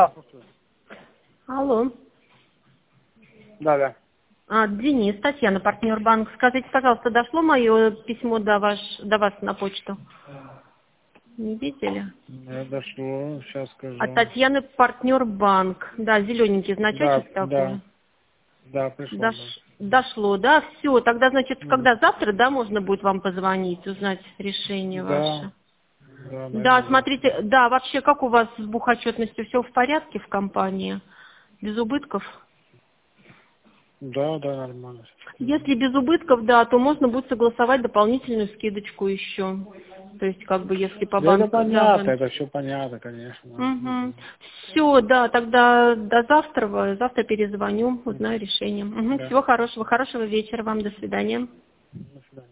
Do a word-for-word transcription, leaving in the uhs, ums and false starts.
Алло. Да, да. А, Денис, Татьяна, партнер банк. Скажите, пожалуйста, дошло мое письмо до, ваш, до вас на почту? Не видели? Да, дошло, сейчас От скажу. Татьяны, партнер банк. Да, зелененький Да, значочек да, такой. да, пришло, Дош... да. Дошло, да? Все, тогда, значит, Мгм. когда завтра, да, можно будет вам позвонить, узнать решение Да, ваше. да, Да, наверное, завтра. смотрите, да, вообще, как у вас с бухотчетностью? Все в порядке в компании? Без убытков? Да, да, нормально. Если без убытков, да, то можно будет согласовать дополнительную скидочку еще. То есть, как бы, если по Да, это банку, да, понятно, вы... это все понятно, конечно. Угу. Мгм. Все, да, тогда до завтра, завтра перезвоню, Мгм. узнаю решение. Угу. Да, Всего хорошего, хорошего вечера вам, до свидания. до свидания.